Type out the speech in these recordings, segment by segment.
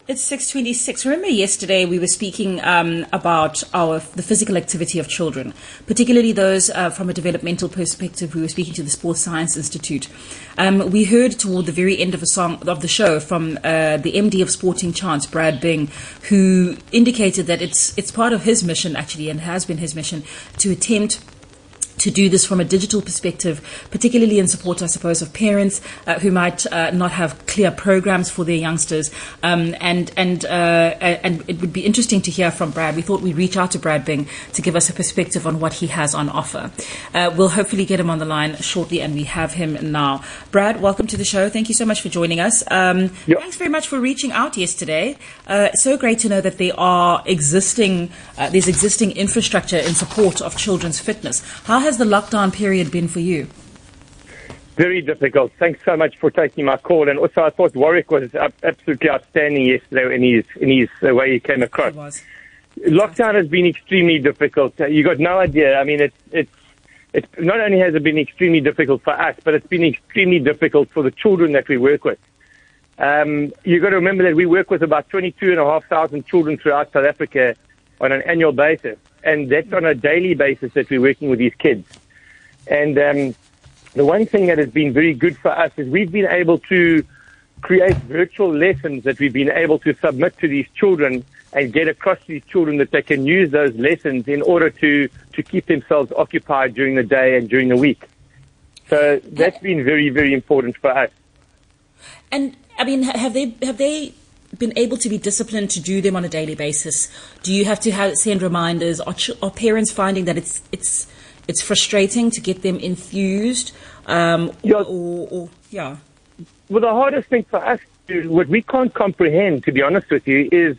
It's 6:26. Remember yesterday we were speaking about the physical activity of children, particularly those from a developmental perspective. We were speaking to the Sports Science Institute. We heard toward the very end of the show from the MD of Sporting Chance, Brad Bing, who indicated that it's part of his mission actually, and has been his mission, to attempt to do this from a digital perspective, particularly in support, I suppose, of parents who might not have clear programs for their youngsters. And it would be interesting to hear from Brad. We thought we'd reach out to Brad Bing to give us a perspective on what he has on offer. We'll hopefully get him on the line shortly, and we have him now. Brad, welcome to the show. Thank you so much for joining us. Thanks very much for reaching out yesterday. So great to know that there's existing infrastructure in support of children's fitness. How has the lockdown period been for you? Very difficult. Thanks so much for taking my call. And also, I thought Warwick was absolutely outstanding yesterday in his the way he came across. It was. Lockdown has been extremely difficult. You got no idea. I mean, it's not only has it been extremely difficult for us, but it's been extremely difficult for the children that we work with. You got to remember that we work with about 22,500 children throughout South Africa on an annual basis. And that's on a daily basis that we're working with these kids. And the one thing that has been very good for us is we've been able to create virtual lessons that we've been able to submit to these children and get across to these children that they can use those lessons in order to keep themselves occupied during the day and during the week. So that's been very, very important for us. And, I mean, have they been able to be disciplined to do them on a daily basis? Do you have to send reminders? Are parents finding that it's frustrating to get them enthused? Yeah. Well, the hardest thing for us, what we can't comprehend, to be honest with you, is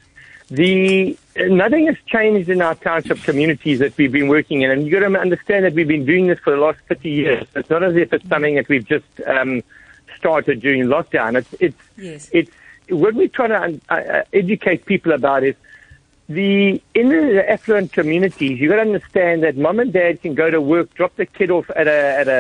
nothing has changed in our township communities that we've been working in. And you've got to understand that we've been doing this for the last 30 years. It's not as if it's something that we've just started during lockdown. It's what we're trying to educate people about is in the affluent communities, you've got to understand that mom and dad can go to work, drop the kid off at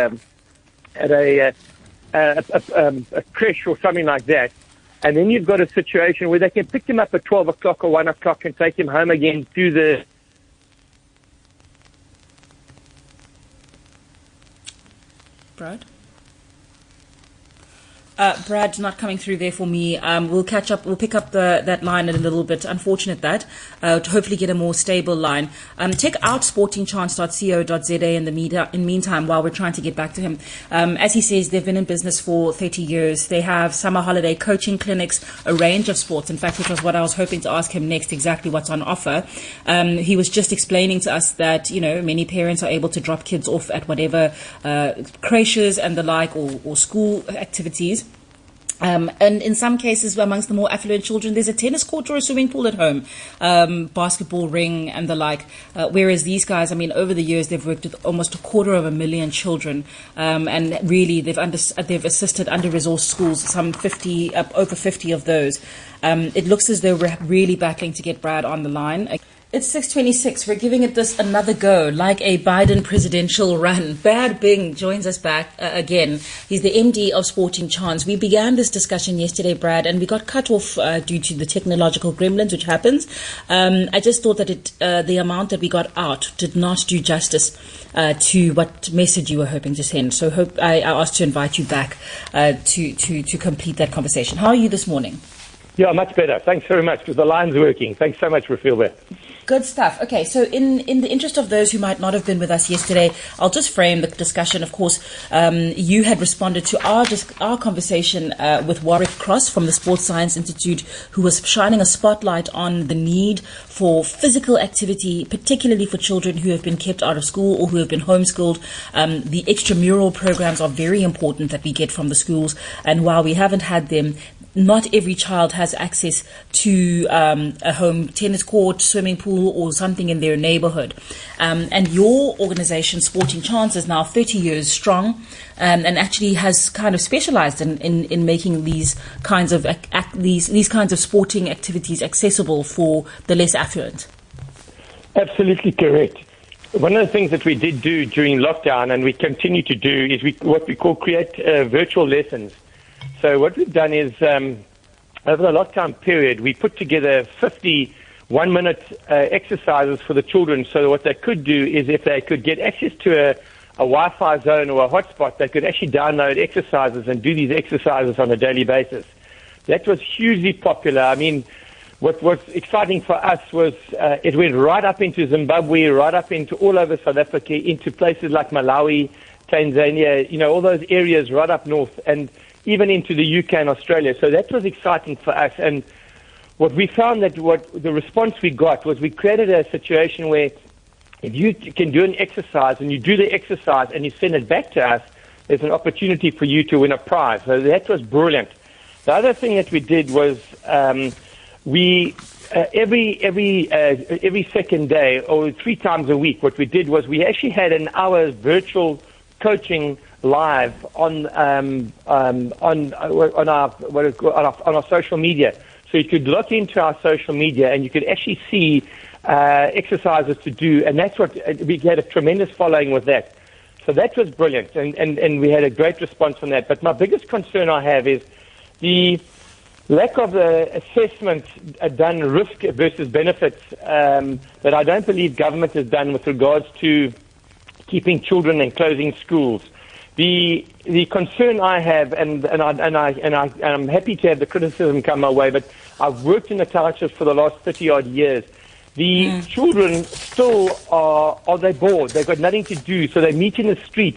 a creche or something like that, and then you've got a situation where they can pick him up at 12 o'clock or 1 o'clock and take him home again to the... Brad? Brad, not coming through there for me. We'll catch up. We'll pick up that line in a little bit. Unfortunate that. To hopefully get a more stable line. Check out sportingchance.co.za in the meantime while we're trying to get back to him. As he says, they've been in business for 30 years. They have summer holiday coaching clinics, a range of sports. In fact, which was what I was hoping to ask him next, exactly what's on offer. He was just explaining to us that, many parents are able to drop kids off at whatever creches and the like or school activities. And in some cases, amongst the more affluent children, there's a tennis court or a swimming pool at home, basketball ring and the like. Whereas these guys, over the years, they've worked with almost 250,000 children. And really, they've assisted under-resourced schools, some 50, over 50 of those. It looks as though we're really battling to get Brad on the line. It's 6:26. We're giving it this another go, like a Biden presidential run. Brad Bing joins us back again. He's the MD of Sporting Chance. We began this discussion yesterday, Brad, and we got cut off due to the technological gremlins, which happens. I just thought that the amount that we got out did not do justice to what message you were hoping to send. So I asked to invite you back to complete that conversation. How are you this morning? Yeah, much better. Thanks very much, because the line's working. Thanks so much, Rafil. Good stuff. Okay, so in the interest of those who might not have been with us yesterday, I'll just frame the discussion. Of course, you had responded to our conversation with Warwick Cross from the Sports Science Institute, who was shining a spotlight on the need for physical activity, particularly for children who have been kept out of school or who have been homeschooled. The extramural programs are very important that we get from the schools, and while we haven't had them, not every child has access to a home tennis court, swimming pool, or something in their neighborhood. And your organization, Sporting Chance, is now 30 years strong, and actually has kind of specialized in making these kinds of these kinds of sporting activities accessible for the less affluent. Absolutely correct. One of the things that we did do during lockdown, and we continue to do, is what we call create virtual lessons. So what we've done is over the lockdown period, we put together 50 one-minute exercises for the children, so that what they could do is if they could get access to a Wi-Fi zone or a hotspot, they could actually download exercises and do these exercises on a daily basis. That was hugely popular. I mean, what was exciting for us was it went right up into Zimbabwe, right up into all over South Africa, into places like Malawi, Tanzania, all those areas right up north, and even into the UK and Australia. So that was exciting for us. And what we found what the response we got was we created a situation where if you can do an exercise and you do the exercise and you send it back to us, there's an opportunity for you to win a prize. So that was brilliant. The other thing that we did was we every second day or 3 times a week, what we did was we actually had an hour's virtual coaching live on our social media. So you could log into our social media and you could actually see exercises to do, and that's what we had a tremendous following with that. So that was brilliant, and we had a great response from that. But my biggest concern I have is the lack of assessment done, risk versus benefits, that I don't believe government has done with regards to keeping children and closing schools. The concern I have, and I'm happy to have the criticism come my way, but I've worked in the townships for the last 30-odd years. The children still are they bored? They've got nothing to do, so they meet in the streets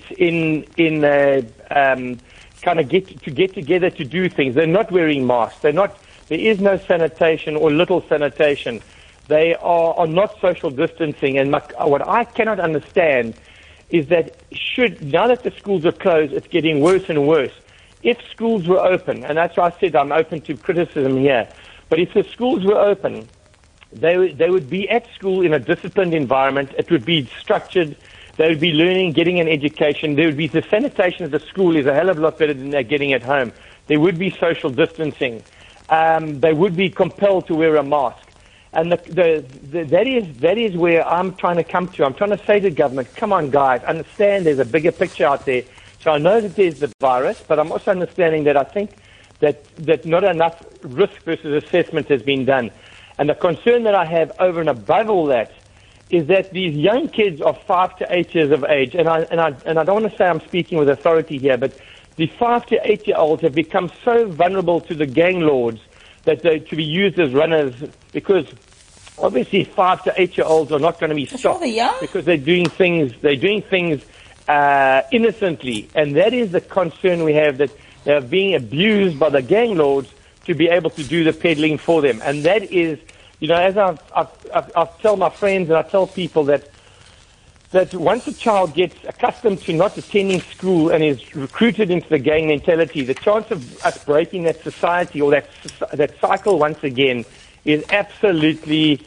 kind of get together to do things. They're not wearing masks. There is no sanitation or little sanitation. They are not social distancing. And what I cannot understand is that now that the schools are closed, it's getting worse and worse. If schools were open, and that's why I said I'm open to criticism here, but if the schools were open, they would be at school in a disciplined environment. It would be structured. They would be learning, getting an education. There would be the sanitation of the school is a hell of a lot better than they're getting at home. There would be social distancing. They would be compelled to wear a mask. And that is where I'm trying to come to. I'm trying to say to government, come on, guys, understand there's a bigger picture out there. So I know that there's the virus, but I'm also understanding that I think that not enough risk versus assessment has been done. And the concern that I have over and above all that is that these young kids are 5 to 8 years of age, and I don't want to say I'm speaking with authority here, but the 5 to 8-year-olds have become so vulnerable to the gang lords that they're to be used as runners, because obviously 5 to 8-year-olds are not going to be stopped because they're doing things innocently, and that is the concern we have, that they're being abused by the gang lords to be able to do the peddling for them. And that is, as I tell my friends and I tell people that once a child gets accustomed to not attending school and is recruited into the gang mentality, the chance of us breaking that society or that cycle once again is absolutely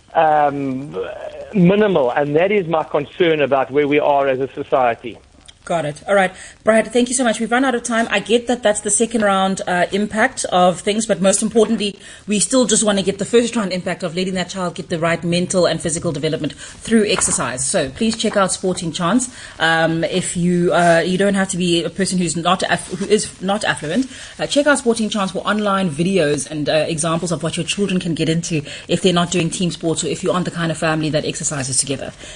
minimal. And that is my concern about where we are as a society. Got it. All right. Brad, thank you so much. We've run out of time. I get that that's the second round impact of things, but most importantly, we still just want to get the first round impact of letting that child get the right mental and physical development through exercise. So please check out Sporting Chance. If you don't have to be a person who is not affluent, check out Sporting Chance for online videos and examples of what your children can get into if they're not doing team sports or if you aren't the kind of family that exercises together.